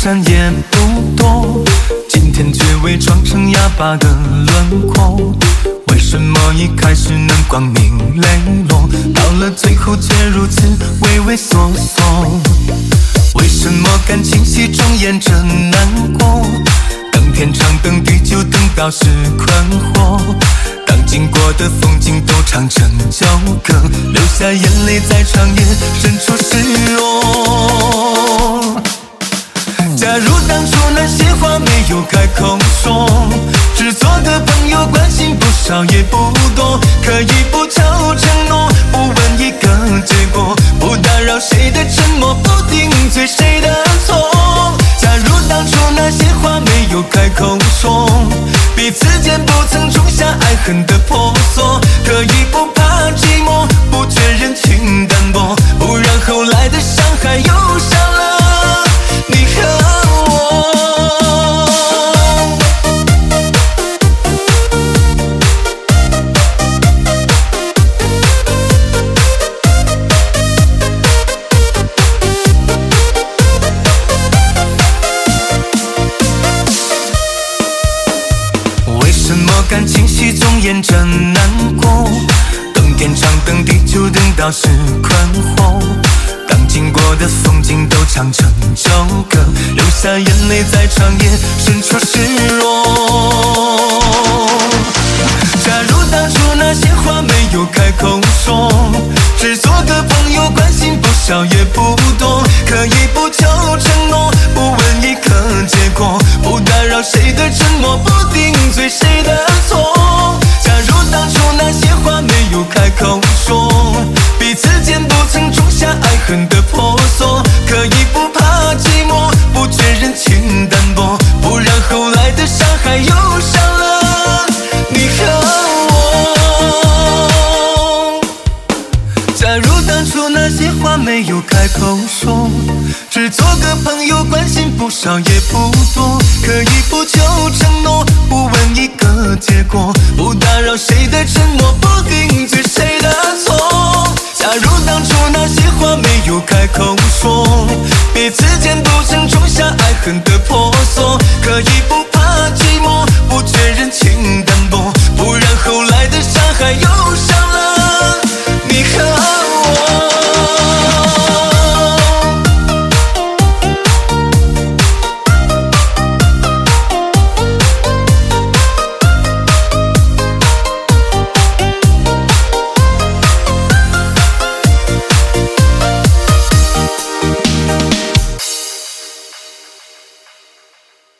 善也不多，今天却伪装成哑巴的轮廓。为什么一开始能光明磊落，到了最后却如此畏畏缩缩？为什么感情戏中演着难过？等天长等地久等到是困惑，当经过的风景都唱成旧歌，流下眼泪在长夜深处失落。假如当初那些话没有开口说，只做个朋友，关心不少也不多，可以不求承诺，不问一个结果，不打扰谁的沉默，不定罪谁的错。假如当初那些话没有开口说，彼此间不曾种下爱恨的婆娑，可以不怕寂寞，不觉人情淡薄，不让后来的伤害又伤了你和我。为什么感情戏中演着难过？等天长等地久等到是困惑，当经过的风景都唱成旧歌，流下眼泪在长夜深处失落。假如当初那些话没有开口说，只做个朋友，关心不少也不多，可以不求承诺，不问一个结果，不打扰谁的沉默，不定罪谁的错。假如当初那些话没有开口说，彼此间不曾种下爱恨的婆娑，可以不怕寂寞，不觉人情淡薄，不让后来的伤害又伤了你和我。假如当初那些话没有开口说，只做个朋友，关心不少也不多，可以不求承诺，不问一个结果，不打扰谁的沉默，不定罪谁的错。假如当初那些话没有开口说，彼此间不曾种下爱恨的婆娑，可以不怕寂寞，不觉人情淡薄，